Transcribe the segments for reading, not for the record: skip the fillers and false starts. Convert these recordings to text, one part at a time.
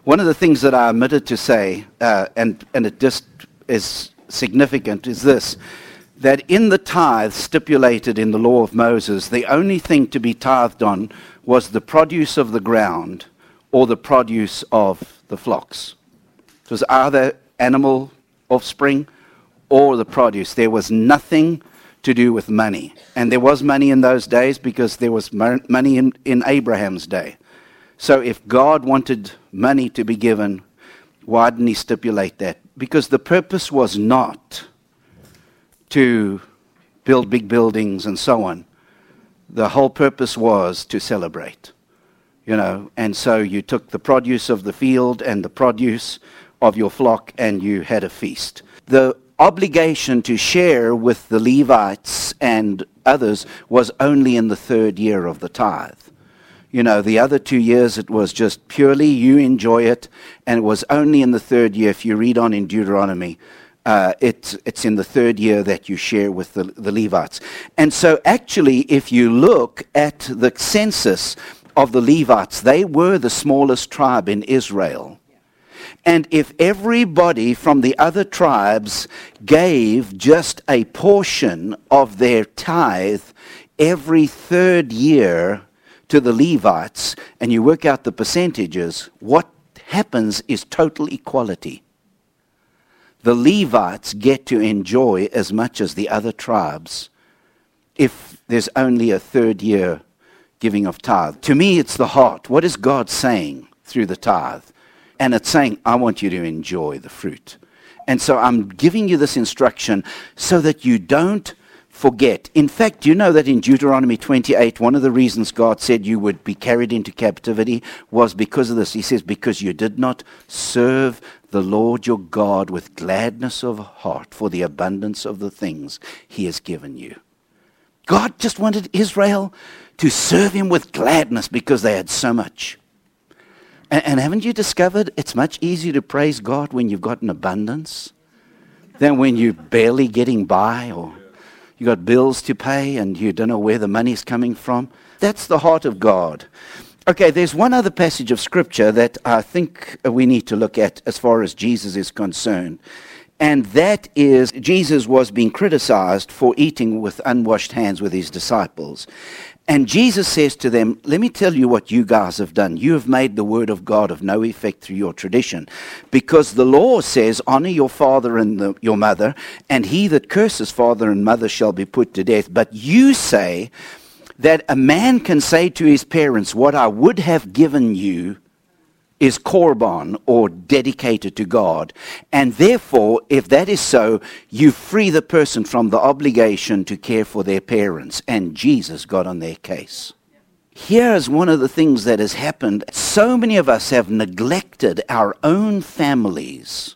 One of the things that I omitted to say, and it just is significant, is this, that in the tithe stipulated in the law of Moses, the only thing to be tithed on was the produce of the ground or the produce of the flocks. It was either animal offspring or the produce. There was nothing to do with money. And there was money in those days because there was money in Abraham's day. So if God wanted money to be given, why didn't he stipulate that? Because the purpose was not to build big buildings and so on. The whole purpose was to celebrate, and so you took the produce of the field and the produce of your flock and you had a feast. The obligation to share with the Levites and others was only in the third year of the tithe. The other 2 years it was just purely you enjoy it, and it was only in the third year, if you read on in Deuteronomy, it's in the third year that you share with the Levites. And so actually, if you look at the census of the Levites, they were the smallest tribe in Israel. And if everybody from the other tribes gave just a portion of their tithe every third year to the Levites, and you work out the percentages, what happens is total equality. The Levites get to enjoy as much as the other tribes if there's only a third year giving of tithe. To me, it's the heart. What is God saying through the tithe? And it's saying, I want you to enjoy the fruit. And so I'm giving you this instruction so that you don't forget. In fact, you know that in Deuteronomy 28, one of the reasons God said you would be carried into captivity was because of this. He says, because you did not serve the Lord your God with gladness of heart for the abundance of the things he has given you. God just wanted Israel to serve him with gladness because they had so much. And haven't you discovered it's much easier to praise God when you've got an abundance than when you're barely getting by, or you got bills to pay and you don't know where the money's coming from? That's the heart of God. Okay, there's one other passage of Scripture that I think we need to look at as far as Jesus is concerned. And that is, Jesus was being criticized for eating with unwashed hands with his disciples. And Jesus says to them, let me tell you what you guys have done. You have made the word of God of no effect through your tradition. Because the law says, honor your father and your mother, and he that curses father and mother shall be put to death. But you say that a man can say to his parents, what I would have given you is korban, or dedicated to God. And therefore, if that is so, you free the person from the obligation to care for their parents. And Jesus got on their case. Here's one of the things that has happened. So many of us have neglected our own families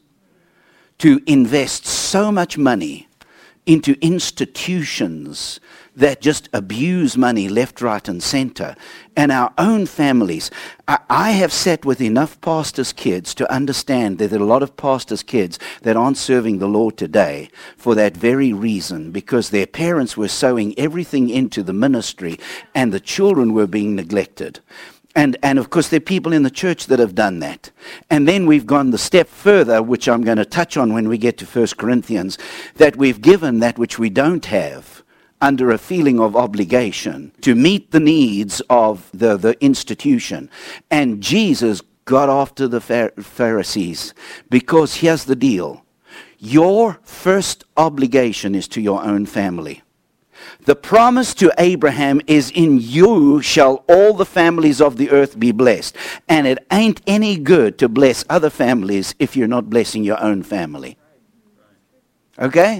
to invest so much money into institutions that just abuse money left, right, and center, and our own families. I have sat with enough pastors' kids to understand that there are a lot of pastors' kids that aren't serving the Lord today for that very reason, because their parents were sowing everything into the ministry, and the children were being neglected. And of course, there are people in the church that have done that. And then we've gone the step further, which I'm going to touch on when we get to 1 Corinthians, that we've given that which we don't have under a feeling of obligation to meet the needs of the institution. And Jesus got after the Pharisees, because here's the deal. Your first obligation is to your own family. The promise to Abraham is, in you shall all the families of the earth be blessed. And it ain't any good to bless other families if you're not blessing your own family. Okay?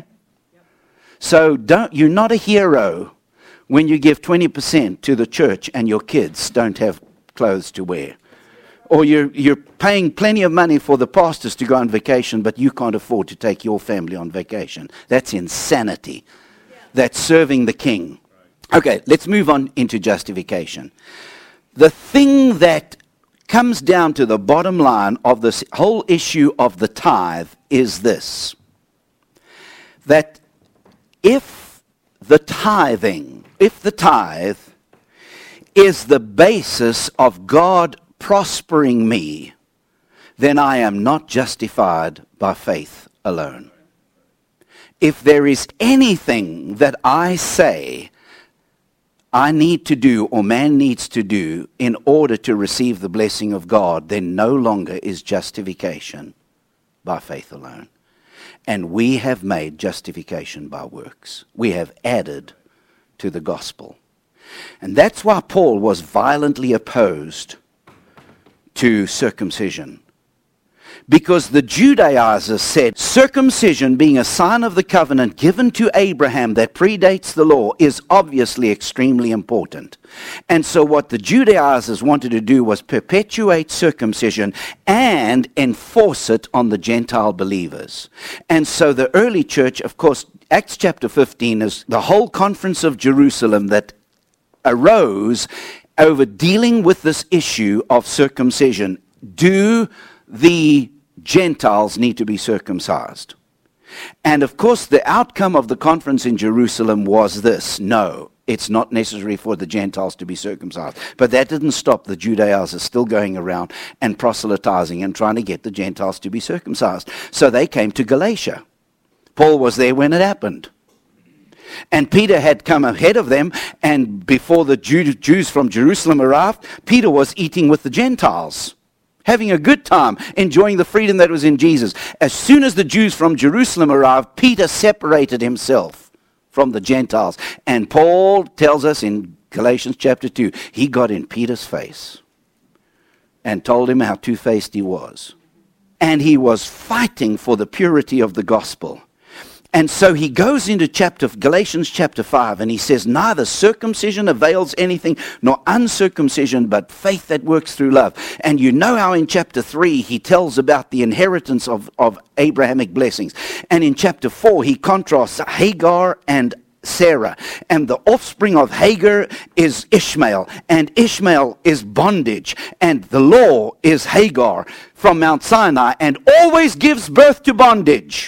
So you're not a hero when you give 20% to the church and your kids don't have clothes to wear. Or you're paying plenty of money for the pastors to go on vacation, but you can't afford to take your family on vacation. That's insanity. That's serving the king. Okay, let's move on into justification. The thing that comes down to the bottom line of this whole issue of the tithe is this. That if the tithe is the basis of God prospering me, then I am not justified by faith alone. If there is anything that I say I need to do or man needs to do in order to receive the blessing of God, then no longer is justification by faith alone. And we have made justification by works. We have added to the gospel. And that's why Paul was violently opposed to circumcision. Because the Judaizers said circumcision, being a sign of the covenant given to Abraham that predates the law, is obviously extremely important. And so what the Judaizers wanted to do was perpetuate circumcision and enforce it on the Gentile believers. And so the early church, of course, Acts chapter 15 is the whole conference of Jerusalem that arose over dealing with this issue of circumcision. Do the Gentiles need to be circumcised? And of course, the outcome of the conference in Jerusalem was this: no, it's not necessary for the Gentiles to be circumcised. But that didn't stop the Judaizers still going around and proselytizing and trying to get the Gentiles to be circumcised. So they came to Galatia. Paul was there when it happened. And Peter had come ahead of them, and before the Jews from Jerusalem arrived, Peter was eating with the Gentiles, having a good time, enjoying the freedom that was in Jesus. As soon as the Jews from Jerusalem arrived, Peter separated himself from the Gentiles. And Paul tells us in Galatians chapter 2, he got in Peter's face and told him how two-faced he was. And he was fighting for the purity of the gospel. And so he goes into Galatians chapter 5, and he says, neither circumcision avails anything, nor uncircumcision, but faith that works through love. And you know how in chapter 3 he tells about the inheritance of Abrahamic blessings. And in chapter 4 he contrasts Hagar and Sarah. And the offspring of Hagar is Ishmael. And Ishmael is bondage. And the law is Hagar from Mount Sinai, and always gives birth to bondage.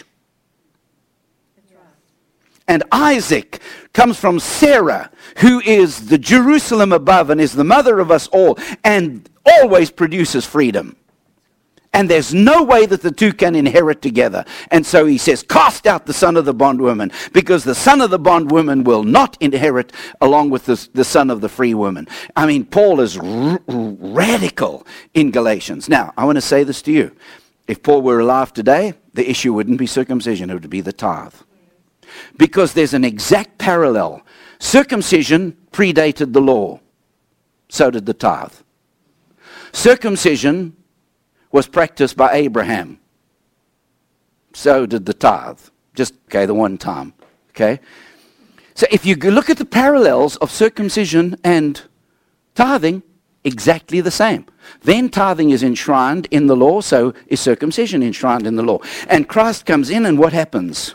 And Isaac comes from Sarah, who is the Jerusalem above and is the mother of us all, and always produces freedom. And there's no way that the two can inherit together. And so he says, cast out the son of the bondwoman, because the son of the bondwoman will not inherit along with the son of the free woman. I mean, Paul is radical in Galatians. Now, I want to say this to you. If Paul were alive today, the issue wouldn't be circumcision, it would be the tithe. Because there's an exact parallel. Circumcision predated the law. So did the tithe. Circumcision was practiced by Abraham. So did the tithe. Just, the one time. Okay? So if you look at the parallels of circumcision and tithing, exactly the same. Then tithing is enshrined in the law, so is circumcision enshrined in the law. And Christ comes in, and what happens?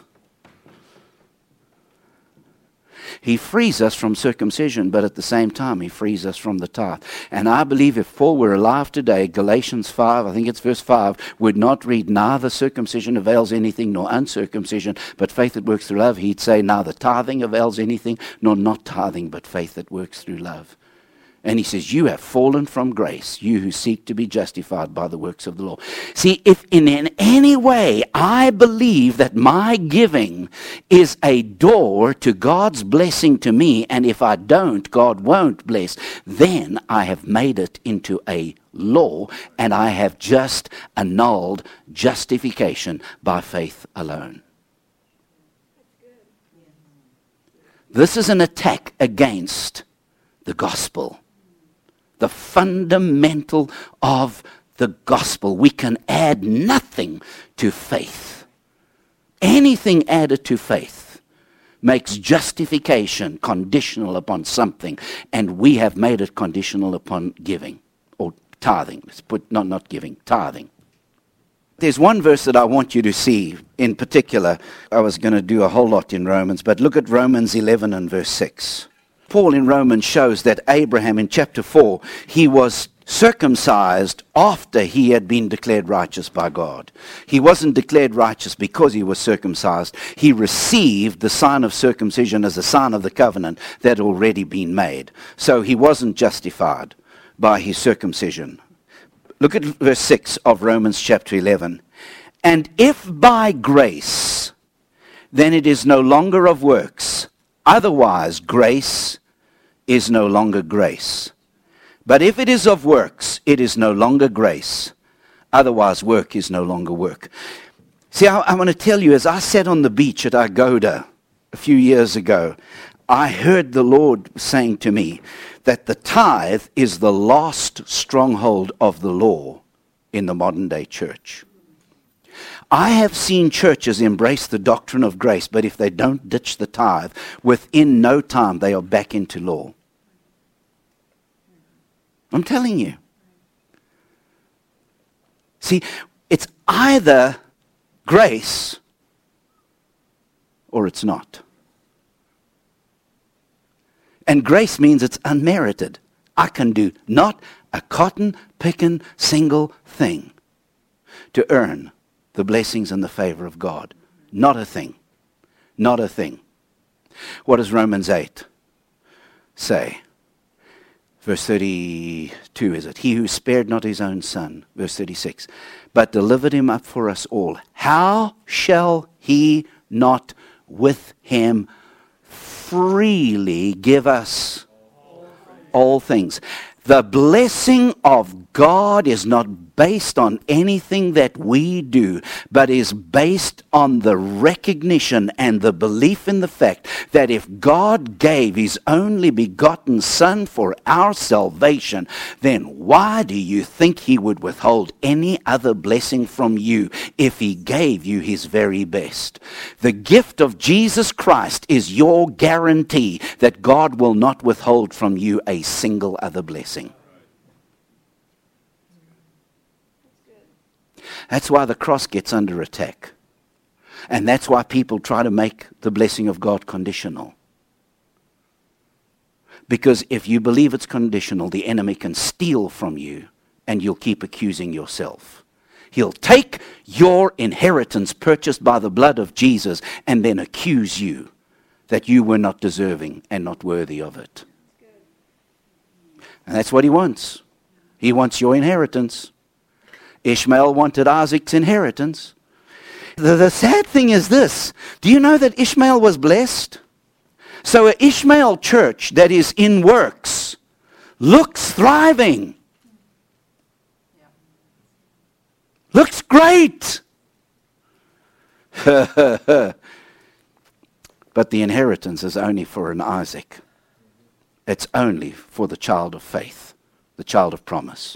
He frees us from circumcision, but at the same time, he frees us from the tithe. And I believe if Paul were alive today, Galatians 5, I think it's verse 5, would not read, neither circumcision avails anything, nor uncircumcision, but faith that works through love. He'd say, neither tithing avails anything, nor not tithing, but faith that works through love. And he says, you have fallen from grace, you who seek to be justified by the works of the law. See, if in any way I believe that my giving is a door to God's blessing to me, and if I don't, God won't bless, then I have made it into a law, and I have just annulled justification by faith alone. This is an attack against the gospel. The fundamental of the gospel. We can add nothing to faith. Anything added to faith makes justification conditional upon something, and we have made it conditional upon giving, or tithing. Let's put not giving, tithing. There's one verse that I want you to see in particular. I was going to do a whole lot in Romans, but look at Romans 11 and verse 6. Paul in Romans shows that Abraham in chapter 4, he was circumcised after he had been declared righteous by God. He wasn't declared righteous because he was circumcised. He received the sign of circumcision as a sign of the covenant that had already been made. So he wasn't justified by his circumcision. Look at verse 6 of Romans chapter 11. And if by grace, then it is no longer of works. Otherwise, grace is no longer grace. But if it is of works, it is no longer grace. Otherwise, work is no longer work. See, I want to tell you, as I sat on the beach at Agoda a few years ago, I heard the Lord saying to me that the tithe is the last stronghold of the law in the modern day church. I have seen churches embrace the doctrine of grace, but if they don't ditch the tithe, within no time they are back into law. I'm telling you. See, it's either grace or it's not. And grace means it's unmerited. I can do not a cotton-picking single thing to earn the blessings and the favor of God. Not a thing. Not a thing. What does Romans 8 say? Verse 32, is it? He who spared not his own son. Verse 36. But delivered him up for us all. How shall he not with him freely give us all things? The blessing of God is not based on anything that we do, but is based on the recognition and the belief in the fact that if God gave his only begotten Son for our salvation, then why do you think he would withhold any other blessing from you if he gave you his very best? The gift of Jesus Christ is your guarantee that God will not withhold from you a single other blessing. That's why the cross gets under attack. And that's why people try to make the blessing of God conditional. Because if you believe it's conditional, the enemy can steal from you and you'll keep accusing yourself. He'll take your inheritance purchased by the blood of Jesus and then accuse you that you were not deserving and not worthy of it. And that's what he wants. He wants your inheritance. Ishmael wanted Isaac's inheritance. The sad thing is this. Do you know that Ishmael was blessed? So an Ishmael church that is in works looks thriving. Looks great. But the inheritance is only for an Isaac. It's only for the child of faith, the child of promise.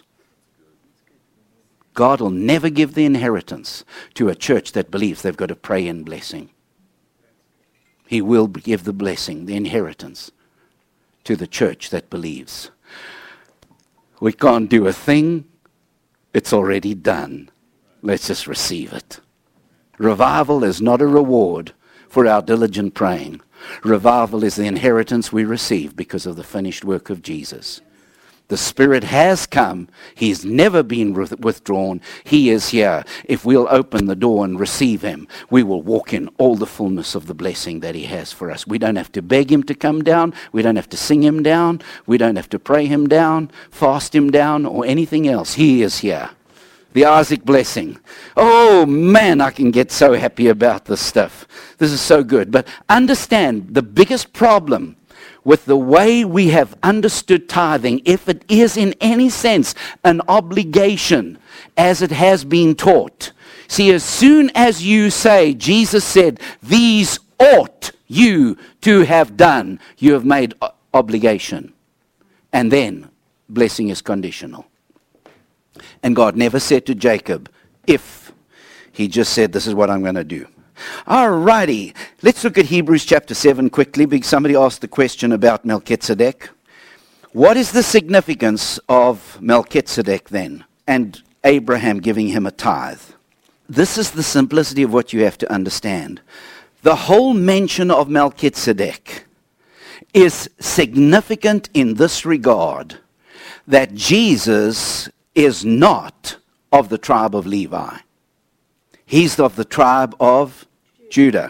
God will never give the inheritance to a church that believes they've got to pray in blessing. He will give the blessing, the inheritance, to the church that believes. We can't do a thing. It's already done. Let's just receive it. Revival is not a reward for our diligent praying. Revival is the inheritance we receive because of the finished work of Jesus. The Spirit has come. He's never been withdrawn. He is here. If we'll open the door and receive him, we will walk in all the fullness of the blessing that he has for us. We don't have to beg him to come down. We don't have to sing him down. We don't have to pray him down, fast him down, or anything else. He is here. The Isaac blessing. Oh man, I can get so happy about this stuff. This is so good. But understand, the biggest problem with the way we have understood tithing, if it is in any sense an obligation as it has been taught. See, as soon as you say, Jesus said, these ought you to have done, you have made obligation. And then blessing is conditional. And God never said to Jacob, if. He just said, this is what I'm going to do. Alrighty, let's look at Hebrews chapter 7 quickly, because somebody asked the question about Melchizedek. What is the significance of Melchizedek then, and Abraham giving him a tithe? This is the simplicity of what you have to understand. The whole mention of Melchizedek is significant in this regard, that Jesus is not of the tribe of Levi. He's of the tribe of Judah.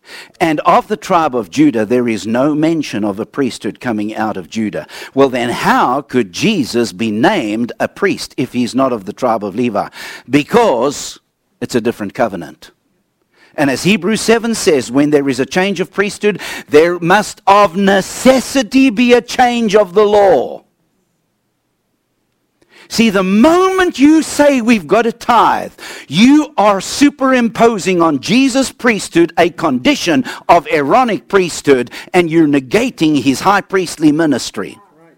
And of the tribe of Judah, there is no mention of a priesthood coming out of Judah. Well, then how could Jesus be named a priest if he's not of the tribe of Levi? Because it's a different covenant. And as Hebrews 7 says, when there is a change of priesthood, there must of necessity be a change of the law. See, the moment you say we've got to tithe, you are superimposing on Jesus' priesthood a condition of Aaronic priesthood, and you're negating his high priestly ministry.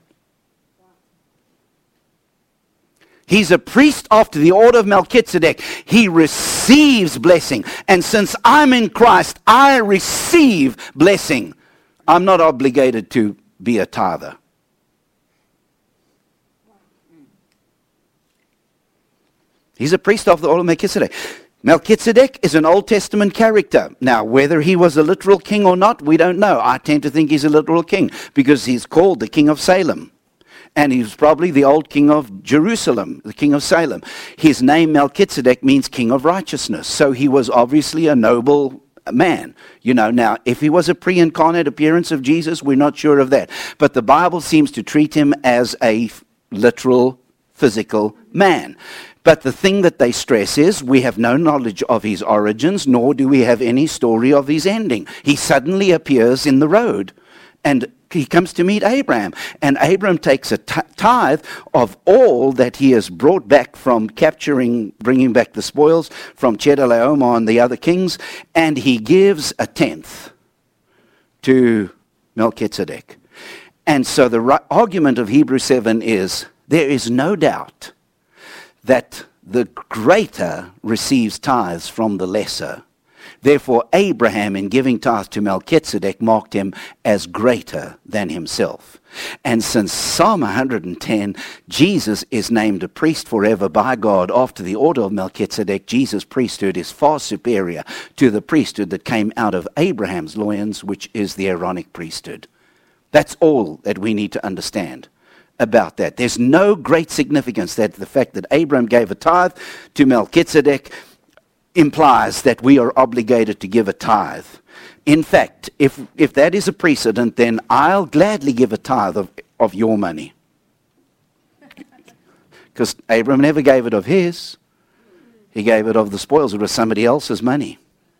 He's a priest after the order of Melchizedek. He receives blessing. And since I'm in Christ, I receive blessing. I'm not obligated to be a tither. He's a priest of the order of Melchizedek. Melchizedek is an Old Testament character. Now, whether he was a literal king or not, we don't know. I tend to think he's a literal king because he's called the king of Salem. And he was probably the old king of Jerusalem, the king of Salem. His name, Melchizedek, means king of righteousness. So he was obviously a noble man. You know, now, if he was a pre-incarnate appearance of Jesus, we're not sure of that. But the Bible seems to treat him as a literal, physical man. But the thing that they stress is we have no knowledge of his origins, nor do we have any story of his ending. He suddenly appears in the road, and he comes to meet Abraham. And Abraham takes a tithe of all that he has brought back from bringing back the spoils from Chedorlaomer and the other kings, and he gives a tenth to Melchizedek. And so the argument of Hebrews 7 is, there is no doubt that the greater receives tithes from the lesser. Therefore, Abraham, in giving tithes to Melchizedek, marked him as greater than himself. And since Psalm 110, Jesus is named a priest forever by God after the order of Melchizedek, Jesus' priesthood is far superior to the priesthood that came out of Abraham's loins, which is the Aaronic priesthood. That's all that we need to understand about that. There's no great significance that the fact that Abraham gave a tithe to Melchizedek implies that we are obligated to give a tithe. In fact, if that is a precedent, then I'll gladly give a tithe of your money. Because Abraham never gave it of his. He gave it of the spoils. It was somebody else's money.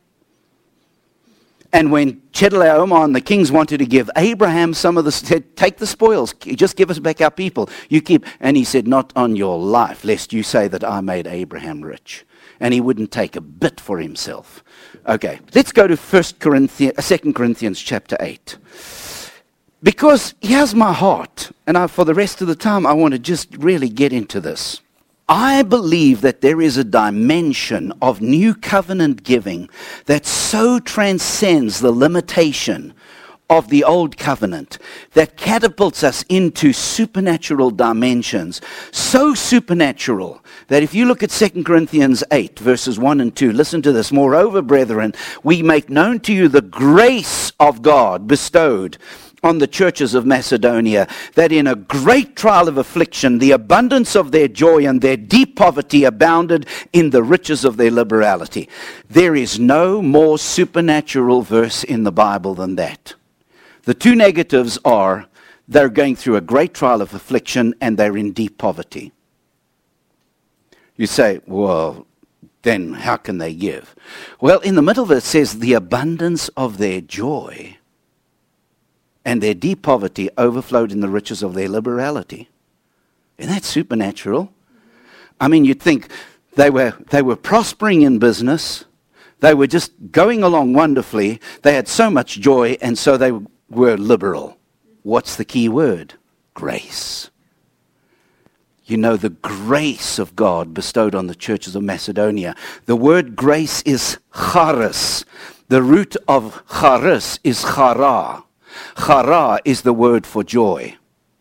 And when Chedorlaomer and the kings wanted to give Abraham some of the, said, take the spoils, just give us back our people. You keep, and he said, not on your life, lest you say that I made Abraham rich. And he wouldn't take a bit for himself. Okay, let's go to 2 Corinthians chapter 8. Because here's my heart, and for the rest of the time, I want to just really get into this. I believe that there is a dimension of new covenant giving that so transcends the limitation of the old covenant that catapults us into supernatural dimensions. So supernatural that if you look at 2 Corinthians 8 verses 1 and 2, listen to this. Moreover, brethren, we make known to you the grace of God bestowed on the churches of Macedonia, that in a great trial of affliction, the abundance of their joy and their deep poverty abounded in the riches of their liberality. There is no more supernatural verse in the Bible than that. The two negatives are, they're going through a great trial of affliction and they're in deep poverty. You say, well, then how can they give? Well, in the middle of it says, the abundance of their joy and their deep poverty overflowed in the riches of their liberality. Isn't that supernatural? I mean, you'd think they were prospering in business. They were just going along wonderfully. They had so much joy, and so they were liberal. What's the key word? Grace. You know, the grace of God bestowed on the churches of Macedonia. The word grace is charis. The root of charis is chara. Chara is the word for joy.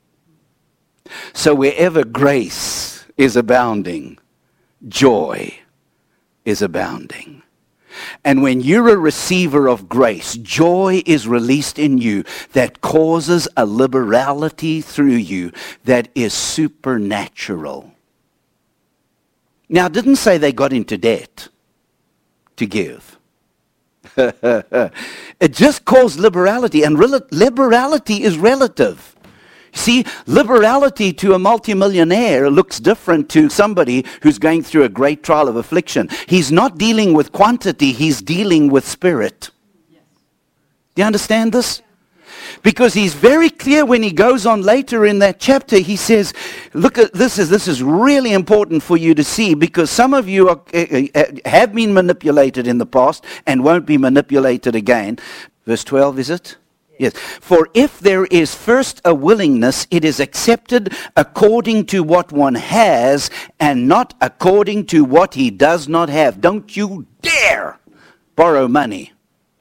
So wherever grace is abounding, joy is abounding. And when you're a receiver of grace, joy is released in you that causes a liberality through you that is supernatural. Now, it didn't say they got into debt to give. It just calls liberality, and liberality is relative. See, liberality to a multimillionaire looks different to somebody who's going through a great trial of affliction. He's not dealing with quantity, he's dealing with spirit. Do you understand this? Because he's very clear when he goes on later in that chapter. He says, look at this is really important for you to see, because some of you have been manipulated in the past and won't be manipulated again. Verse 12, is it? Yes. For if there is first a willingness, it is accepted according to what one has and not according to what he does not have. Don't you dare borrow money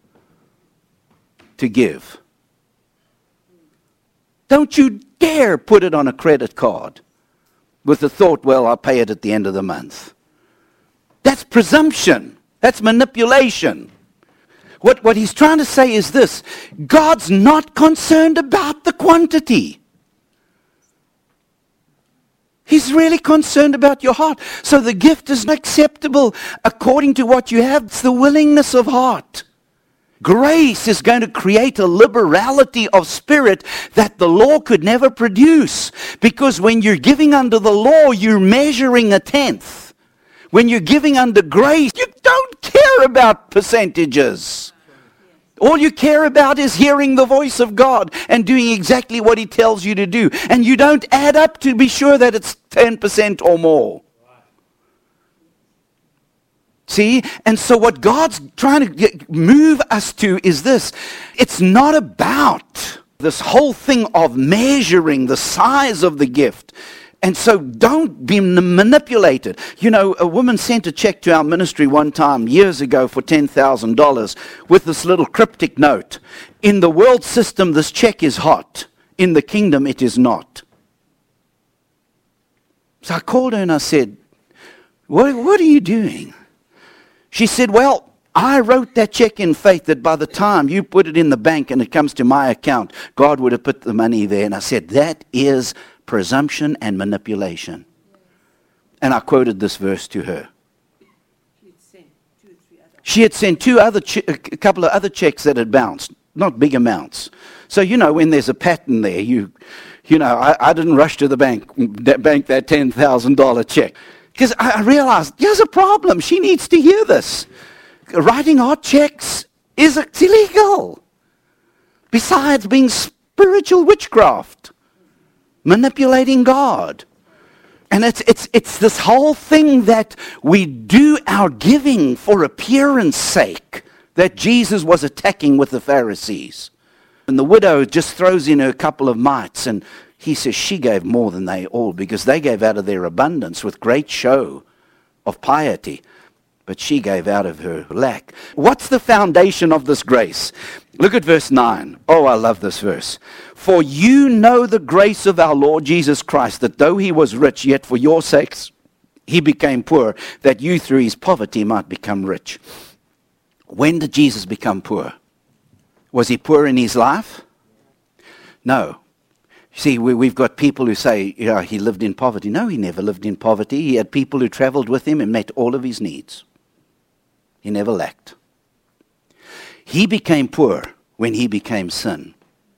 to give. Don't you dare put it on a credit card with the thought, well, I'll pay it at the end of the month. That's presumption. That's manipulation. What he's trying to say is this: God's not concerned about the quantity. He's really concerned about your heart. So the gift is acceptable according to what you have. It's the willingness of heart. Grace is going to create a liberality of spirit that the law could never produce. Because when you're giving under the law, you're measuring a tenth. When you're giving under grace, you don't care about percentages. All you care about is hearing the voice of God and doing exactly what He tells you to do. And you don't add up to be sure that it's 10% or more. See? And so what God's trying to move us to is this. It's not about this whole thing of measuring the size of the gift. And so don't be manipulated. You know, a woman sent a check to our ministry one time years ago for $10,000 with this little cryptic note. In the world system, this check is hot. In the kingdom, it is not. So I called her and I said, what are you doing? She said, well, I wrote that check in faith that by the time you put it in the bank and it comes to my account, God would have put the money there. And I said, that is presumption and manipulation. And I quoted this verse to her. She had sent a couple of other checks that had bounced, not big amounts. So, you know, when there's a pattern there, you know, I didn't rush to the bank that $10,000 check. Because I realized there's a problem. She needs to hear this. Writing hot checks is illegal. Besides being spiritual witchcraft. Manipulating God. And it's this whole thing that we do our giving for appearance sake that Jesus was attacking with the Pharisees. And the widow just throws in her couple of mites, and he says she gave more than they all, because they gave out of their abundance with great show of piety. But she gave out of her lack. What's the foundation of this grace? Look at verse 9. Oh, I love this verse. For you know the grace of our Lord Jesus Christ, that though he was rich, yet for your sakes he became poor, that you through his poverty might become rich. When did Jesus become poor? Was he poor in his life? No. See, we've got people who say, yeah, he lived in poverty. No, he never lived in poverty. He had people who traveled with him and met all of his needs. He never lacked. He became poor when he became sin.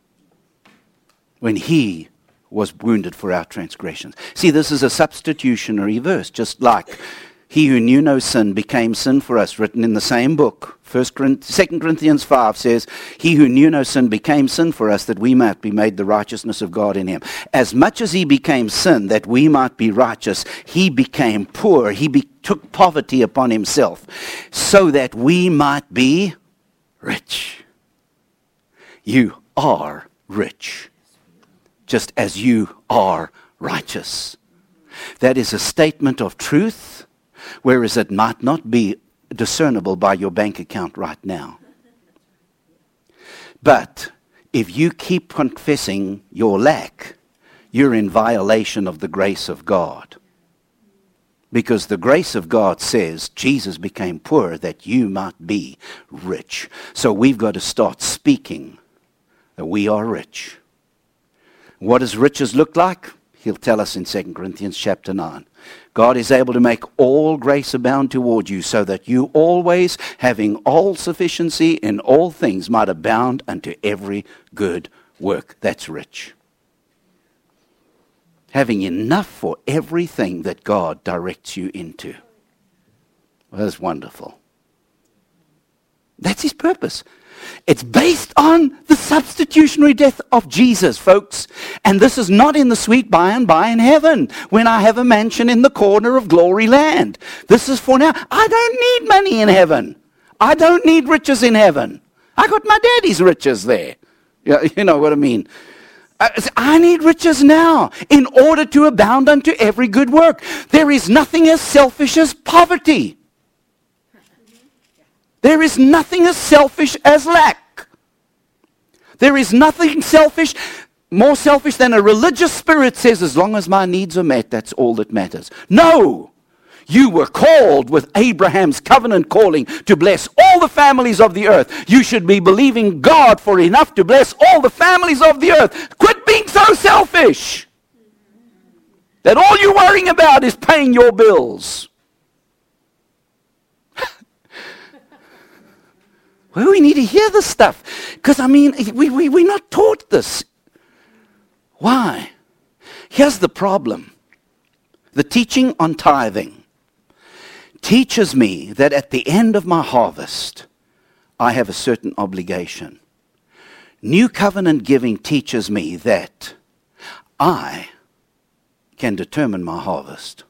When he was wounded for our transgressions. See, this is a substitutionary verse, just like he who knew no sin became sin for us, written in the same book. 2 Corinthians 5 says, he who knew no sin became sin for us, that we might be made the righteousness of God in him. As much as he became sin, that we might be righteous, he became poor. He took poverty upon himself, so that we might be rich. You are rich, just as you are righteous. That is a statement of truth, whereas it might not be discernible by your bank account right now. But if you keep confessing your lack, you're in violation of the grace of God. Because the grace of God says Jesus became poor that you might be rich. So we've got to start speaking that we are rich. What does riches look like? He'll tell us in 2 Corinthians chapter 9. God is able to make all grace abound toward you, so that you always, having all sufficiency in all things, might abound unto every good work. That's rich. Having enough for everything that God directs you into. Well, that's wonderful. That's his purpose. It's based on the substitutionary death of Jesus, folks. And this is not in the sweet by and by in heaven, when I have a mansion in the corner of glory land. This is for now. I don't need money in heaven. I don't need riches in heaven. I got my daddy's riches there. You know what I mean? I need riches now in order to abound unto every good work. There is nothing as selfish as poverty. There is nothing as selfish as lack. There is nothing selfish, more selfish than a religious spirit says, as long as my needs are met, that's all that matters. No! You were called with Abraham's covenant calling to bless all the families of the earth. You should be believing God for enough to bless all the families of the earth. Quit being so selfish that all you're worrying about is paying your bills. Well, we need to hear this stuff. Because, we're not taught this. Why? Here's the problem. The teaching on tithing teaches me that at the end of my harvest, I have a certain obligation. New covenant giving teaches me that I can determine my harvest.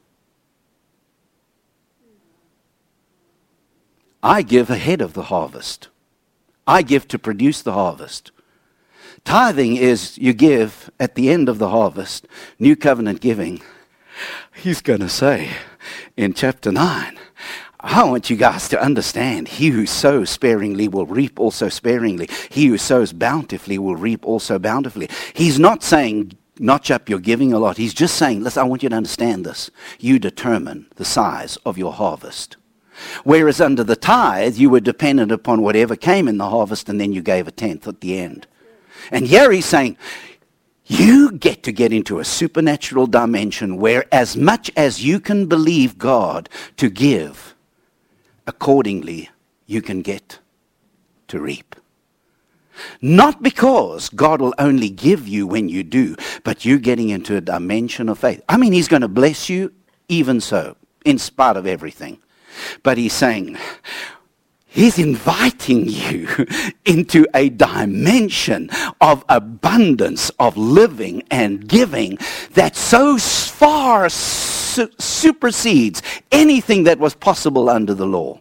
I give ahead of the harvest. I give to produce the harvest. Tithing is you give at the end of the harvest. New covenant giving, he's going to say in chapter 9, I want you guys to understand, he who sows sparingly will reap also sparingly. He who sows bountifully will reap also bountifully. He's not saying notch up your giving a lot. He's just saying, listen, I want you to understand this. You determine the size of your harvest. Whereas under the tithe, you were dependent upon whatever came in the harvest, and then you gave a tenth at the end. And here he's saying, you get to get into a supernatural dimension where as much as you can believe God to give, accordingly you can get to reap. Not because God will only give you when you do, but you're getting into a dimension of faith. He's going to bless you even so, in spite of everything. But he's saying, he's inviting you into a dimension of abundance, of living and giving that so far supersedes anything that was possible under the law.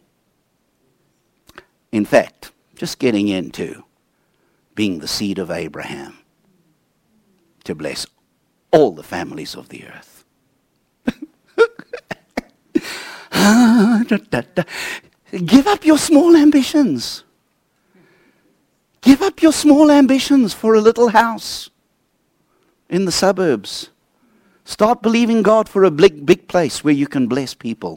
In fact, just getting into being the seed of Abraham to bless all the families of the earth. Give up your small ambitions. Give up your small ambitions for a little house in the suburbs. Start believing God for a big place where you can bless people.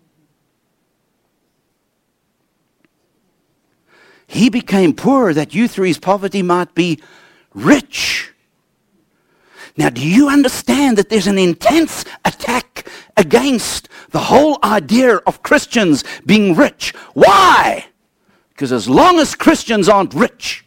He became poor that you through his poverty might be rich. Now, do you understand that there's an intense attack against the whole idea of Christians being rich? Why? Because as long as Christians aren't rich,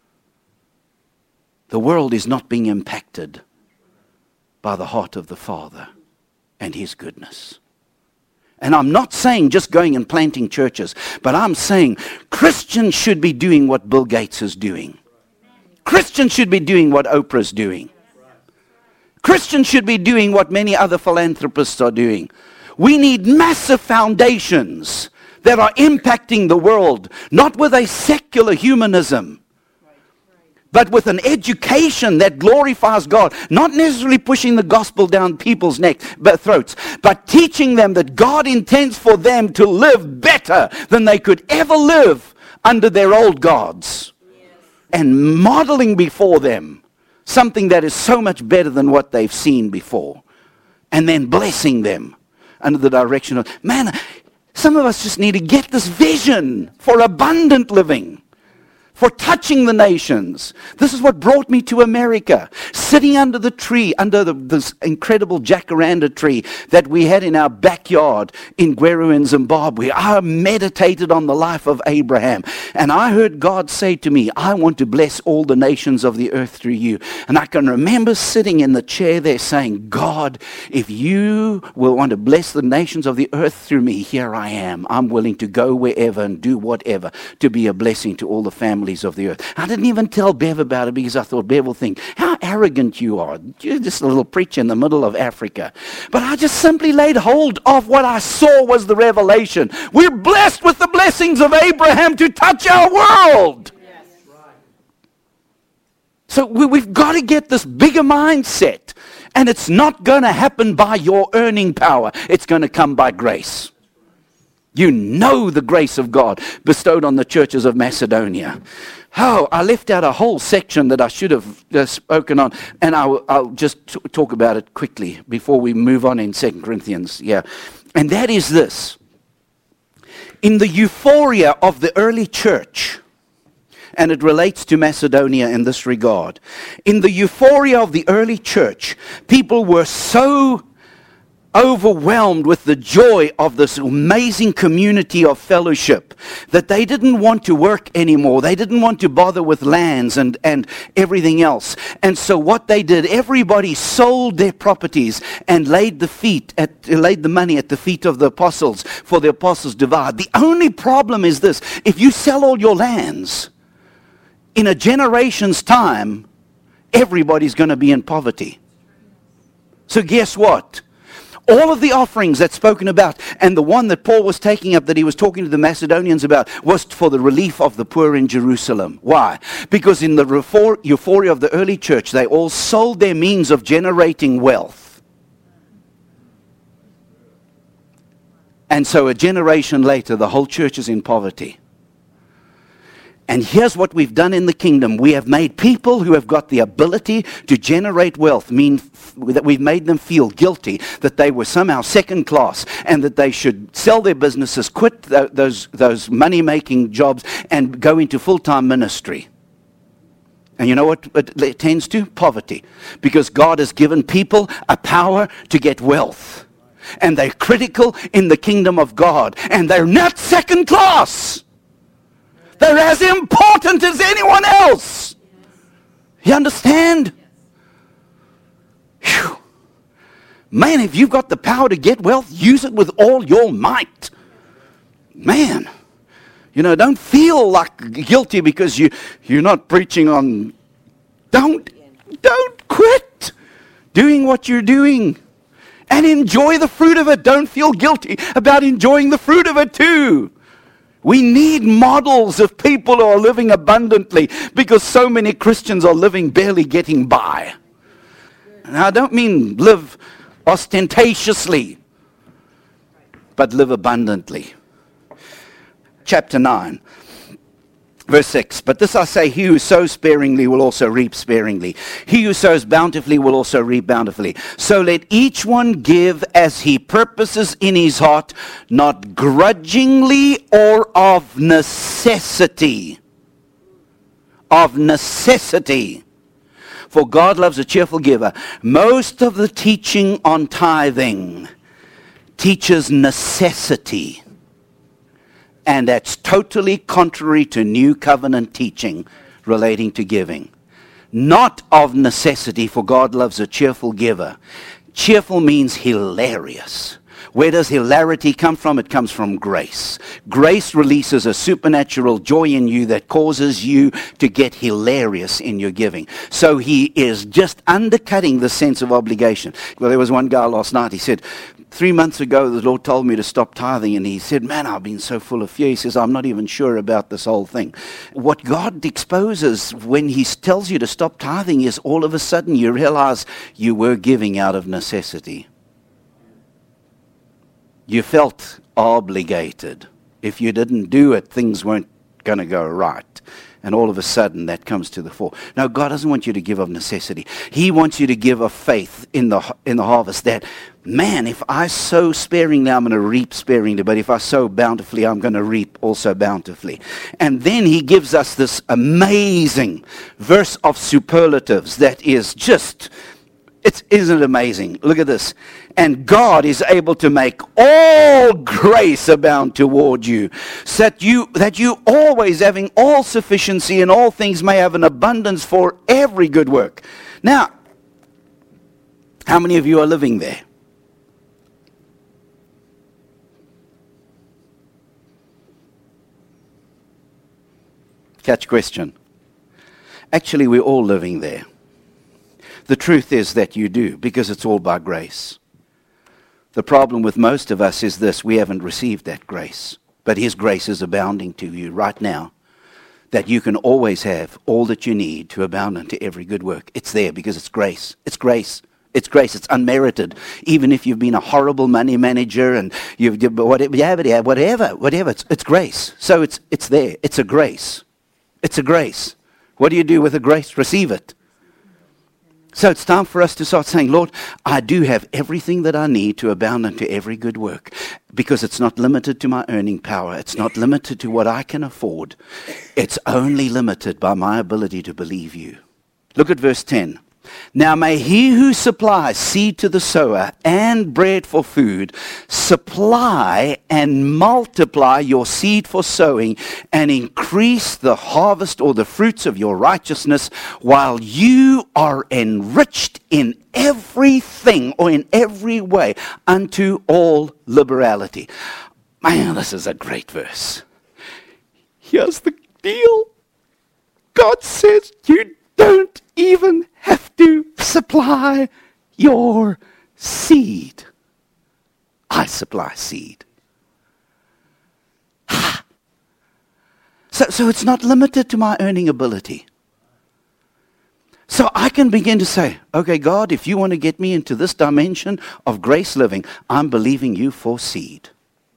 the world is not being impacted by the heart of the Father and his goodness. And I'm not saying just going and planting churches, but I'm saying Christians should be doing what Bill Gates is doing. Christians should be doing what Oprah's doing. Christians should be doing what many other philanthropists are doing. We need massive foundations that are impacting the world, not with a secular humanism, but with an education that glorifies God, not necessarily pushing the gospel down people's throats, but teaching them that God intends for them to live better than they could ever live under their old gods, and modeling before them something that is so much better than what they've seen before, and then blessing them under the direction of, man, some of us just need to get this vision for abundant living. for touching the nations. This is what brought me to America. Sitting under the tree, under this incredible jacaranda tree that we had in our backyard in Gweru in Zimbabwe, I meditated on the life of Abraham. And I heard God say to me, I want to bless all the nations of the earth through you. And I can remember sitting in the chair there saying, God, if you will want to bless the nations of the earth through me, here I am. I'm willing to go wherever and do whatever to be a blessing to all the families of the earth. I didn't even tell Bev about it because I thought Bev will think, how arrogant you are. You're just a little preacher in the middle of Africa. But I just simply laid hold of what I saw was the revelation. We're blessed with the blessings of Abraham to touch our world. Yes. So we've got to get this bigger mindset. And it's not going to happen by your earning power. It's going to come by grace. You know the grace of God bestowed on the churches of Macedonia. Oh, I left out a whole section that I should have spoken on, and I'll just talk about it quickly before we move on in 2 Corinthians. Yeah, and that is this. In the euphoria of the early church, and it relates to Macedonia in this regard, in the euphoria of the early church, people were so overwhelmed with the joy of this amazing community of fellowship that they didn't want to work anymore. They didn't want to bother with lands and everything else. And so what they did, everybody sold their properties and laid the money at the feet of the apostles for the apostles' divide. The only problem is this: if you sell all your lands, in a generation's time, everybody's going to be in poverty. So guess what? All of the offerings that's spoken about, and the one that Paul was taking up, that he was talking to the Macedonians about, was for the relief of the poor in Jerusalem. Why? Because in the euphoria of the early church, they all sold their means of generating wealth. And so a generation later, the whole church is in poverty. And here's what we've done in the kingdom. We have made people who have got the ability to generate wealth, that we've made them feel guilty, that they were somehow second class, and that they should sell their businesses, quit those money-making jobs, and go into full-time ministry. And you know what it tends to? Poverty. Because God has given people a power to get wealth. And they're critical in the kingdom of God. And they're not second class. They're as important as anyone else. You understand? Whew. Man, if you've got the power to get wealth, use it with all your might. Man, don't feel like guilty because you're not preaching on. Don't quit doing what you're doing. And enjoy the fruit of it. Don't feel guilty about enjoying the fruit of it too. We need models of people who are living abundantly, because so many Christians are living barely getting by. And I don't mean live ostentatiously, but live abundantly. Chapter 9. Verse 6, but this I say, he who sows sparingly will also reap sparingly. He who sows bountifully will also reap bountifully. So let each one give as he purposes in his heart, not grudgingly or of necessity. Of necessity. For God loves a cheerful giver. Most of the teaching on tithing teaches necessity. And that's totally contrary to New Covenant teaching relating to giving. Not of necessity, for God loves a cheerful giver. Cheerful means hilarious. Where does hilarity come from? It comes from grace. Grace releases a supernatural joy in you that causes you to get hilarious in your giving. So he is just undercutting the sense of obligation. Well, there was one guy last night, he said, 3 months ago, the Lord told me to stop tithing, and he said, man, I've been so full of fear. He says, I'm not even sure about this whole thing. What God exposes when he tells you to stop tithing is all of a sudden you realize you were giving out of necessity. You felt obligated. If you didn't do it, things weren't going to go right. And all of a sudden, that comes to the fore. No, God doesn't want you to give of necessity. He wants you to give of faith in the harvest. That, man, if I sow sparingly, I'm going to reap sparingly. But if I sow bountifully, I'm going to reap also bountifully. And then he gives us this amazing verse of superlatives that is just... Isn't it amazing? Look at this. And God is able to make all grace abound toward you, so that you always, having all sufficiency in all things, may have an abundance for every good work. Now, how many of you are living there? Catch question. Actually, we're all living there. The truth is that you do, because it's all by grace. The problem with most of us is this: we haven't received that grace. But His grace is abounding to you right now, that you can always have all that you need to abound unto every good work. It's there because it's grace. It's grace. It's grace. It's unmerited. Even if you've been a horrible money manager and you've whatever, it's grace. So it's there. It's a grace. It's a grace. What do you do with a grace? Receive it. So it's time for us to start saying, Lord, I do have everything that I need to abound unto every good work, because it's not limited to my earning power. It's not limited to what I can afford. It's only limited by my ability to believe you. Look at verse 10. Now may he who supplies seed to the sower and bread for food supply and multiply your seed for sowing and increase the harvest or the fruits of your righteousness, while you are enriched in everything or in every way unto all liberality. Man, this is a great verse. Here's the deal. God says you don't even have to supply your seed. I supply seed. So it's not limited to my earning ability. So I can begin to say, okay, God, if you want to get me into this dimension of grace living, I'm believing you for seed.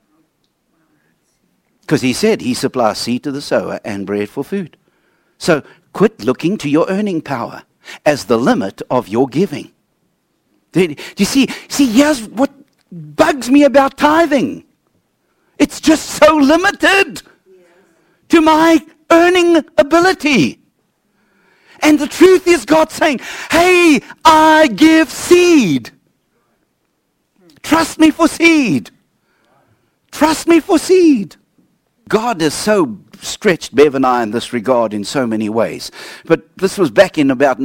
Because He said He supplies seed to the sower and bread for food. So quit looking to your earning power as the limit of your giving. Do you see, here's what bugs me about tithing. It's just so limited to my earning ability. And the truth is God saying, hey, I give seed. Trust me for seed. Trust me for seed. God has so stretched Bev and I in this regard in so many ways. But this was back in about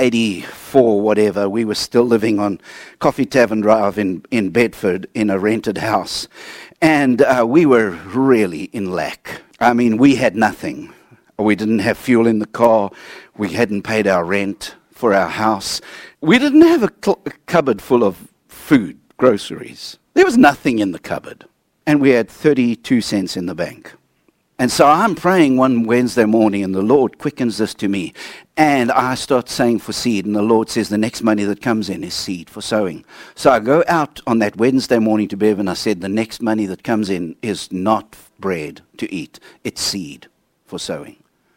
1984, whatever. We were still living on Coffee Tavern Drive in Bedford in a rented house. And we were really in lack. I mean, we had nothing. We didn't have fuel in the car. We hadn't paid our rent for our house. We didn't have a cupboard full of food, groceries. There was nothing in the cupboard. And we had 32 cents in the bank. And so I'm praying one Wednesday morning, and the Lord quickens this to me. And I start saying for seed, and the Lord says the next money that comes in is seed for sowing. So I go out on that Wednesday morning to Bev, and I said, the next money that comes in is not bread to eat. It's seed for sowing.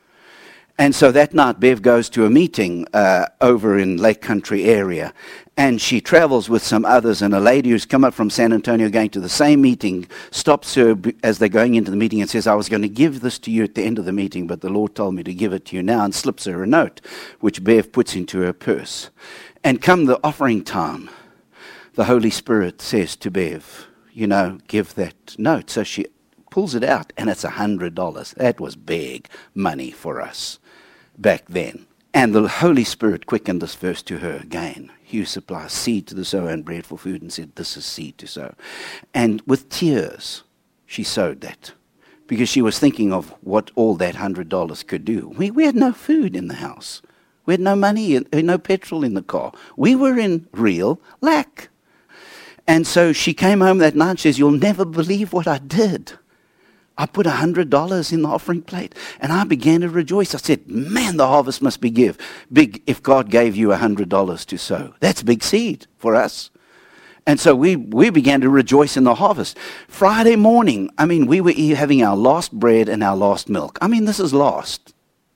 And so that night, Bev goes to a meeting over in Lake Country area. And she travels with some others, and a lady who's come up from San Antonio going to the same meeting stops her as they're going into the meeting and says, I was going to give this to you at the end of the meeting, but the Lord told me to give it to you now, and slips her a note, which Bev puts into her purse. And come the offering time, the Holy Spirit says to Bev, give that note. So she pulls it out, and it's $100. That was big money for us back then. And the Holy Spirit quickened this verse to her again. You supply seed to the sower and bread for food, and said, this is seed to sow. And with tears, she sowed that, because she was thinking of what all that $100 could do. We had no food in the house. We had no money, no petrol in the car. We were in real lack. And so she came home that night and says, you'll never believe what I did. I put $100 in the offering plate, and I began to rejoice. I said, man, the harvest must be big if God gave you $100 to sow. That's big seed for us. And so we began to rejoice in the harvest. Friday morning, we were having our last bread and our last milk. This is last.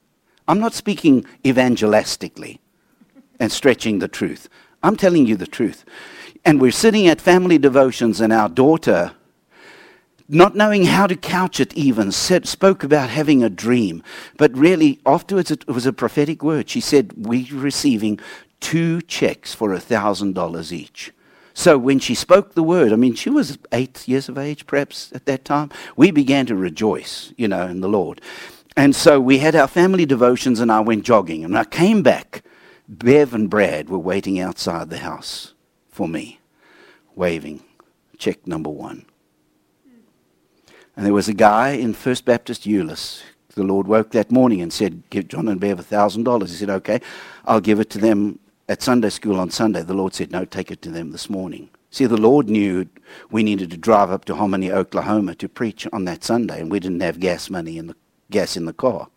I'm not speaking evangelistically and stretching the truth. I'm telling you the truth. And we're sitting at family devotions, and our daughter, not knowing how to couch it even, spoke about having a dream. But really, afterwards, it was a prophetic word. She said, we're receiving 2 checks for $1,000 each. So when she spoke the word, I mean, she was 8 years of age, perhaps, at that time. We began to rejoice, in the Lord. And so we had our family devotions, and I went jogging. And I came back. Bev and Brad were waiting outside the house for me, waving. Check number 1. And there was a guy in First Baptist Euless. The Lord woke that morning and said, give John and Bev $1,000. He said, okay, I'll give it to them at Sunday school on Sunday. The Lord said, no, take it to them this morning. See, the Lord knew we needed to drive up to Hominy, Oklahoma to preach on that Sunday, and we didn't have gas in the car,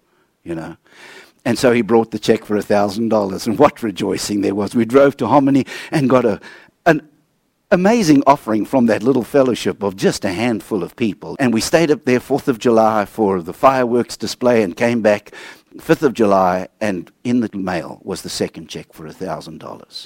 And so he brought the check for $1,000, and what rejoicing there was. We drove to Hominy and got an amazing offering from that little fellowship of just a handful of people. And we stayed up there 4th of July for the fireworks display and came back 5th of July, and in the mail was the second check for $1,000.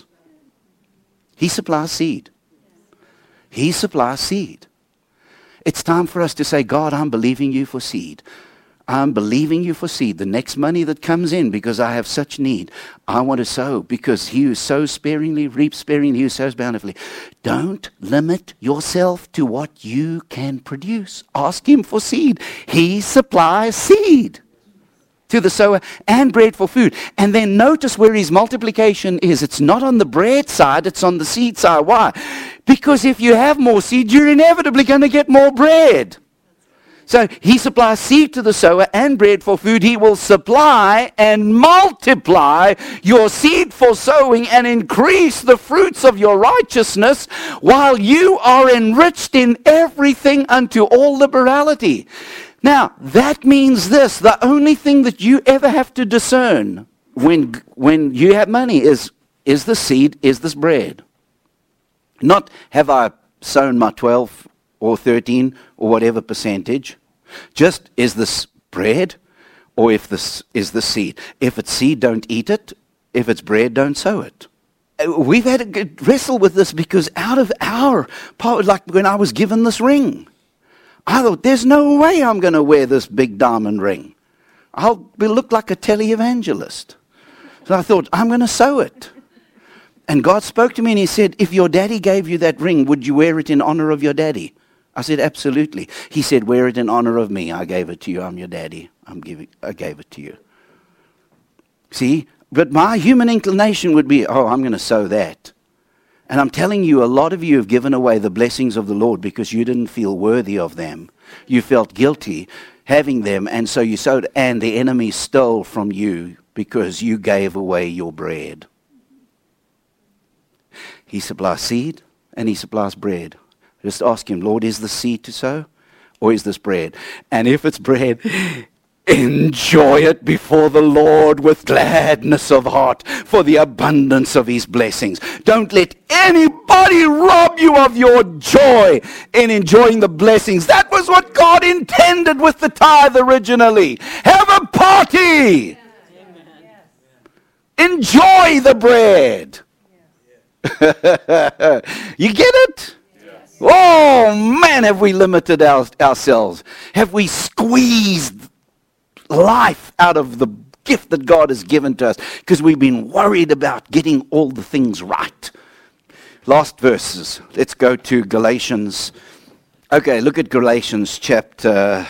He supplies seed. He supplies seed. It's time for us to say, God, I'm believing you for seed. I'm believing you for seed. The next money that comes in, because I have such need, I want to sow, because he who sows sparingly reaps sparingly, he who sows bountifully. Don't limit yourself to what you can produce. Ask him for seed. He supplies seed to the sower and bread for food. And then notice where his multiplication is. It's not on the bread side, it's on the seed side. Why? Because if you have more seed, you're inevitably going to get more bread. So he supplies seed to the sower and bread for food. He will supply and multiply your seed for sowing and increase the fruits of your righteousness, while you are enriched in everything unto all liberality. Now, that means this. The only thing that you ever have to discern when you have money is the seed, is this bread? Not have I sown my 12 or 13 or whatever percentage. Just, is this bread, or if this is the seed? If it's seed, don't eat it. If it's bread, don't sow it. We've had to wrestle with this, because out of our power, like when I was given this ring, I thought, there's no way I'm going to wear this big diamond ring. I'll look like a televangelist. So I thought, I'm going to sow it. And God spoke to me and he said, if your daddy gave you that ring, would you wear it in honor of your daddy? I said, absolutely. He said, wear it in honor of me. I gave it to you. I'm your daddy. I gave it to you. See? But my human inclination would be, I'm going to sow that. And I'm telling you, a lot of you have given away the blessings of the Lord because you didn't feel worthy of them. You felt guilty having them, and so you sowed, and the enemy stole from you because you gave away your bread. He supplies seed and he supplies bread. Just ask him, Lord, is the seed to sow, or is this bread? And if it's bread, enjoy it before the Lord with gladness of heart, for the abundance of his blessings. Don't let anybody rob you of your joy in enjoying the blessings. That was what God intended with the tithe originally. Have a party. Enjoy the bread. You get it? Oh man, have we limited ourselves? Have we squeezed life out of the gift that God has given to us because we've been worried about getting all the things right? Last verses. Let's go to Galatians. Okay, look at Galatians chapter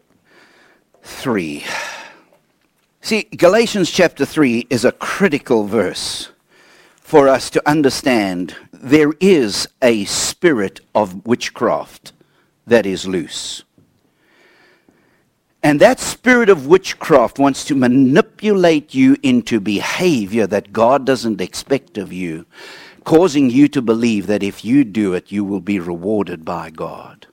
3. See, Galatians chapter 3 is a critical verse for us to understand. There is a spirit of witchcraft that is loose. And that spirit of witchcraft wants to manipulate you into behavior that God doesn't expect of you, causing you to believe that if you do it, you will be rewarded by God.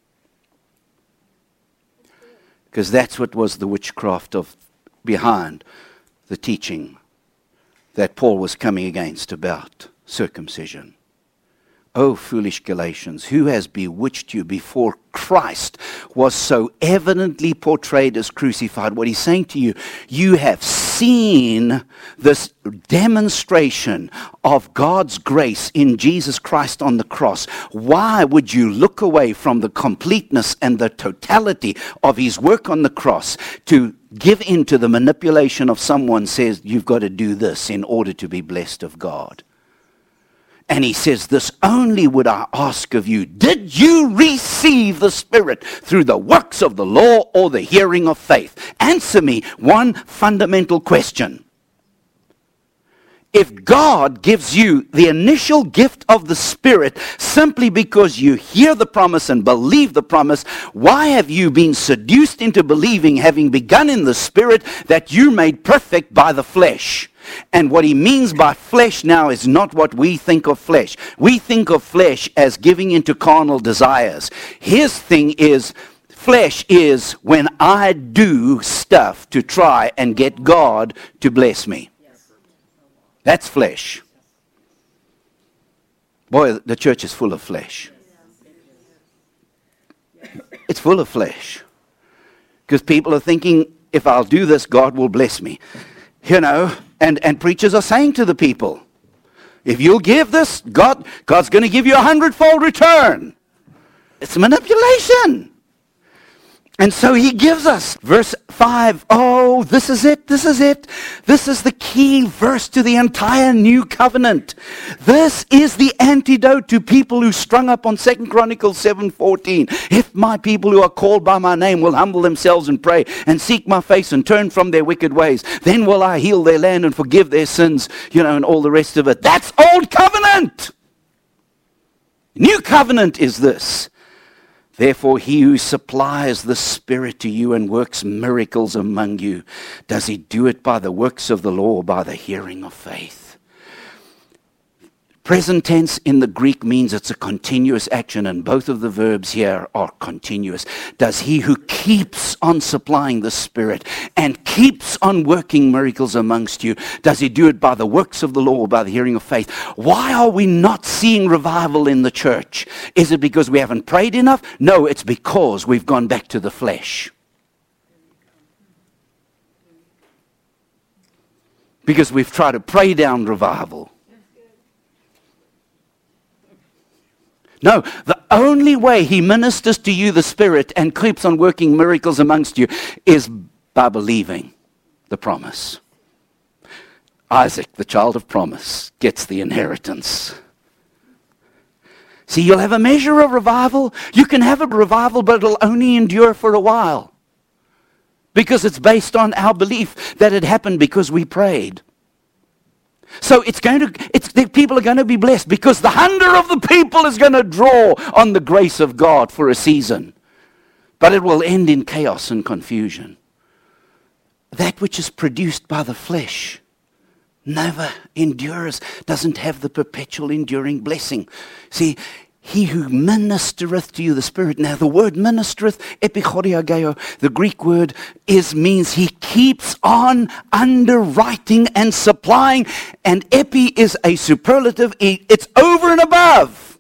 Because that's what was the witchcraft of behind the teaching that Paul was coming against about circumcision. Oh, foolish Galatians, who has bewitched you before Christ was so evidently portrayed as crucified? What he's saying to you, you have seen this demonstration of God's grace in Jesus Christ on the cross, why would you look away from the completeness and the totality of his work on the cross to give in to the manipulation of someone says, you've got to do this in order to be blessed of God? And he says, this only would I ask of you. Did you receive the Spirit through the works of the law or the hearing of faith? Answer me one fundamental question. If God gives you the initial gift of the Spirit simply because you hear the promise and believe the promise, why have you been seduced into believing, having begun in the Spirit, that you're made perfect by the flesh? And what he means by flesh now is not what we think of flesh. We think of flesh as giving into carnal desires. His thing is, flesh is when I do stuff to try and get God to bless me. That's flesh. Boy, the church is full of flesh. It's full of flesh. Because people are thinking, if I'll do this, God will bless me. You know, and preachers are saying to the people, if you'll give this, God's going to give you 100-fold return. It's manipulation. And so he gives us, verse 5, oh, this is it, this is it. This is the key verse to the entire new covenant. This is the antidote to people who strung up on 2 Chronicles 7:14. If my people who are called by my name will humble themselves and pray and seek my face and turn from their wicked ways, then will I heal their land and forgive their sins, and all the rest of it. That's old covenant. New covenant is this. Therefore, he who supplies the Spirit to you and works miracles among you, does he do it by the works of the law or by the hearing of faith? Present tense in the Greek means it's a continuous action, and both of the verbs here are continuous. Does he who keeps on supplying the Spirit and keeps on working miracles amongst you, does he do it by the works of the law or by the hearing of faith? Why are we not seeing revival in the church? Is it because we haven't prayed enough? No, it's because we've gone back to the flesh. Because we've tried to pray down revival. No, the only way he ministers to you the Spirit and keeps on working miracles amongst you is by believing the promise. Isaac, the child of promise, gets the inheritance. See, you'll have a measure of revival. You can have a revival, but it'll only endure for a while. Because it's based on our belief that it happened because we prayed. So the people are going to be blessed because the hunger of the people is going to draw on the grace of God for a season. But it will end in chaos and confusion. That which is produced by the flesh never endures, doesn't have the perpetual enduring blessing. See, he who ministereth to you the Spirit. Now the word ministereth, epichoriageo, the Greek word means he keeps on underwriting and supplying. And epi is a superlative. It's over and above.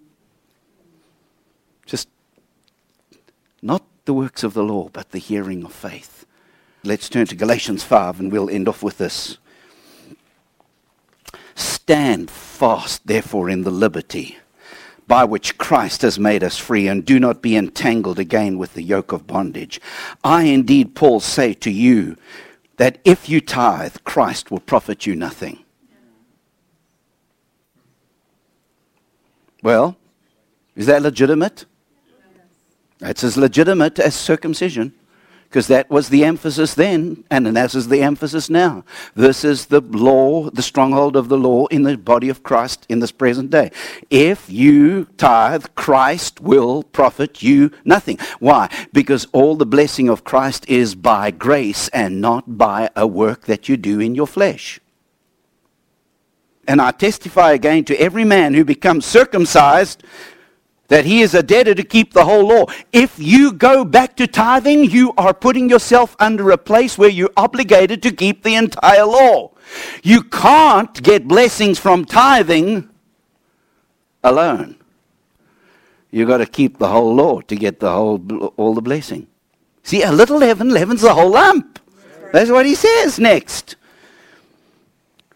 Just not the works of the law, but the hearing of faith. Let's turn to Galatians 5 and we'll end off with this. Stand fast, therefore, in the liberty by which Christ has made us free, and do not be entangled again with the yoke of bondage. I indeed, Paul, say to you that if you tithe, Christ will profit you nothing. Well, is that legitimate? That's as legitimate as circumcision. Because that was the emphasis then, and that is the emphasis now. This is the law, the stronghold of the law in the body of Christ in this present day. If you tithe, Christ will profit you nothing. Why? Because all the blessing of Christ is by grace and not by a work that you do in your flesh. And I testify again to every man who becomes circumcised that he is a debtor to keep the whole law. If you go back to tithing, you are putting yourself under a place where you're obligated to keep the entire law. You can't get blessings from tithing alone. You've got to keep the whole law to get all the blessing. See, a little leaven leavens the whole lump. That's what he says next.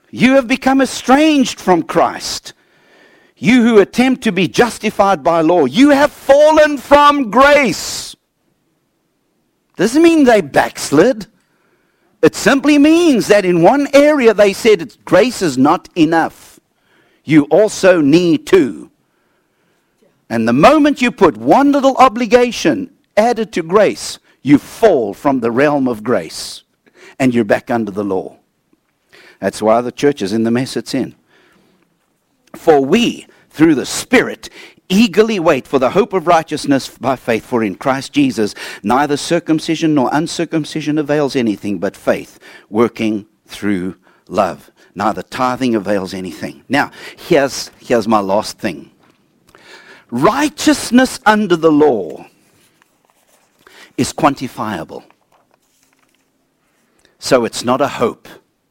You have become estranged from Christ. You who attempt to be justified by law, you have fallen from grace. Doesn't mean they backslid. It simply means that in one area they said grace is not enough. You also need to. And the moment you put one little obligation added to grace, you fall from the realm of grace and you're back under the law. That's why the church is in the mess it's in. For we, through the Spirit, eagerly wait for the hope of righteousness by faith. For in Christ Jesus, neither circumcision nor uncircumcision avails anything, but faith working through love. Neither tithing avails anything. Now, here's my last thing. Righteousness under the law is quantifiable. So it's not a hope.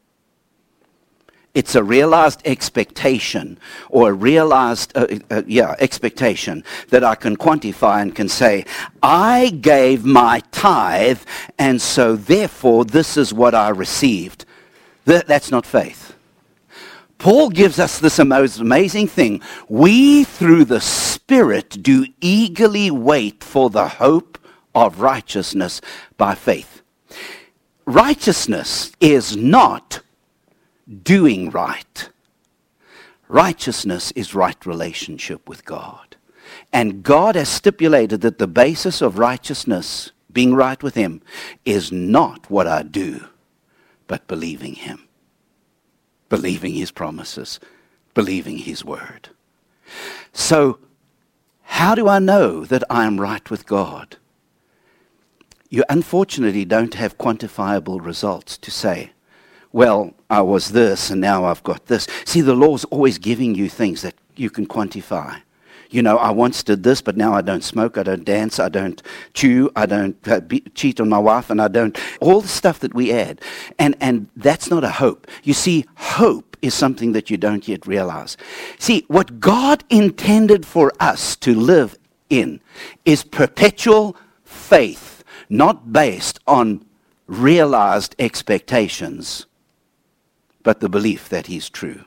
It's a realized expectation, or a realized expectation that I can quantify and can say, I gave my tithe, and so therefore this is what I received. That's not faith. Paul gives us this amazing thing. We, through the Spirit, do eagerly wait for the hope of righteousness by faith. Righteousness is not doing right. Righteousness is right relationship with God. And God has stipulated that the basis of righteousness, being right with Him, is not what I do, but believing Him. Believing His promises. Believing His word. So, how do I know that I am right with God? You unfortunately don't have quantifiable results to say, well, I was this and now I've got this. See, the law's always giving you things that you can quantify. You know, I once did this, but now I don't smoke, I don't dance, I don't chew, I don't cheat on my wife, and I don't... All the stuff that we add. And that's not a hope. You see, hope is something that you don't yet realize. See, what God intended for us to live in is perpetual faith, not based on realized expectations, but the belief that He's true.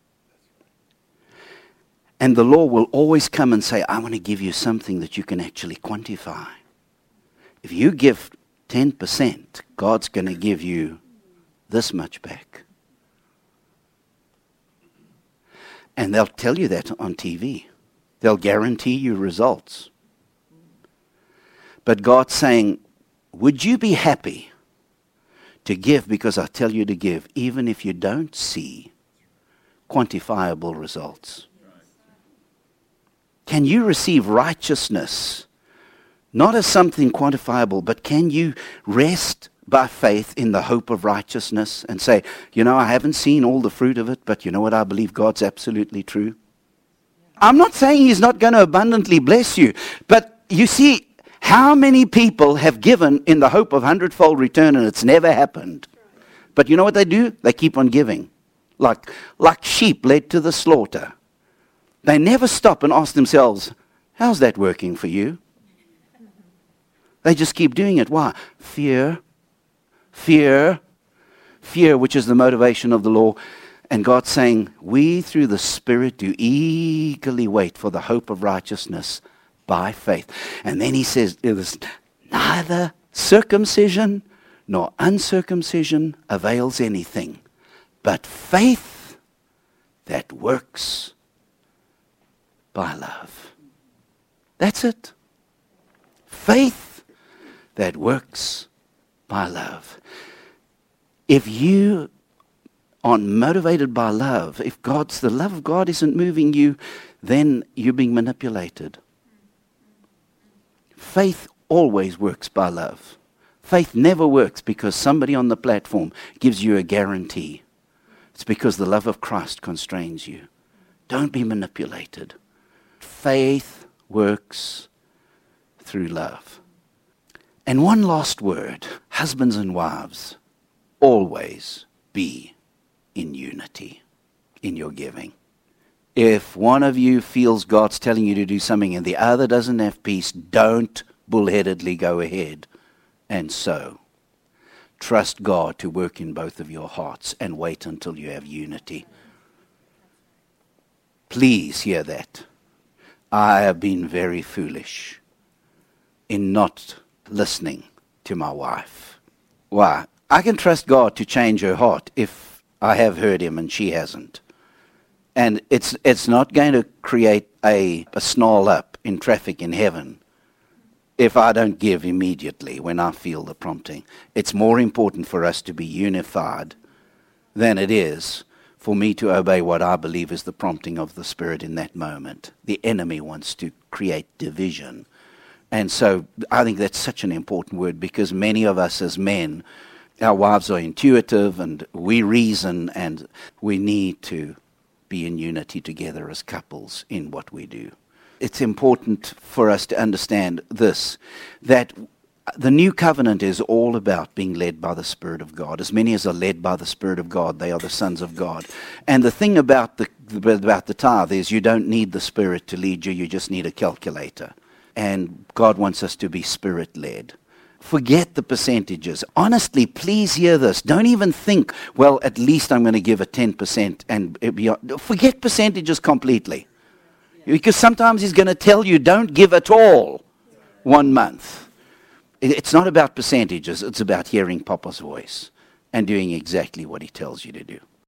And the law will always come and say, I want to give you something that you can actually quantify. If you give 10%, God's going to give you this much back. And they'll tell you that on TV. They'll guarantee you results. But God's saying, would you be happy to give because I tell you to give, even if you don't see quantifiable results? Can you receive righteousness, not as something quantifiable, but can you rest by faith in the hope of righteousness and say, you know, I haven't seen all the fruit of it, but you know what, I believe God's absolutely true? I'm not saying He's not going to abundantly bless you, but you see, how many people have given in the hope of hundredfold return and it's never happened? But you know what they do? They keep on giving. Like sheep led to the slaughter. They never stop and ask themselves, how's that working for you? They just keep doing it. Why? Fear, which is the motivation of the law. And God's saying, we through the Spirit do eagerly wait for the hope of righteousness by faith. And then He says, it was neither circumcision nor uncircumcision avails anything, but faith that works by love. That's it. Faith that works by love. If you are motivated by love, if the love of God isn't moving you, then you're being manipulated. Faith always works by love. Faith never works because somebody on the platform gives you a guarantee. It's because the love of Christ constrains you. Don't be manipulated. Faith works through love. And one last word. Husbands and wives, always be in unity in your giving. If one of you feels God's telling you to do something and the other doesn't have peace, don't bullheadedly go ahead and sow. trust God to work in both of your hearts and wait until you have unity. Please hear that. I have been very foolish in not listening to my wife. Why? I can trust God to change her heart if I have heard him and she hasn't. And it's not going to create a snarl up in traffic in heaven if I don't give immediately when I feel the prompting. It's more important for us to be unified than it is for me to obey what I believe is the prompting of the Spirit in that moment. The enemy wants to create division. And so I think that's such an important word, because many of us as men, our wives are intuitive and we reason, and we need to be in unity together as couples in what we do. It's important for us to understand this, that the new covenant is all about being led by the Spirit of God. As many as are led by the Spirit of God, they are the sons of God. And the thing about the tithe is you don't need the Spirit to lead you, you just need a calculator. And God wants us to be Spirit-led. Forget the percentages. Honestly, please hear this. Don't even think, well, at least I'm going to give a 10% and forget percentages completely. Because sometimes he's going to tell you, don't give at all 1 month. It's not about percentages. It's about hearing Papa's voice and doing exactly what he tells you to do.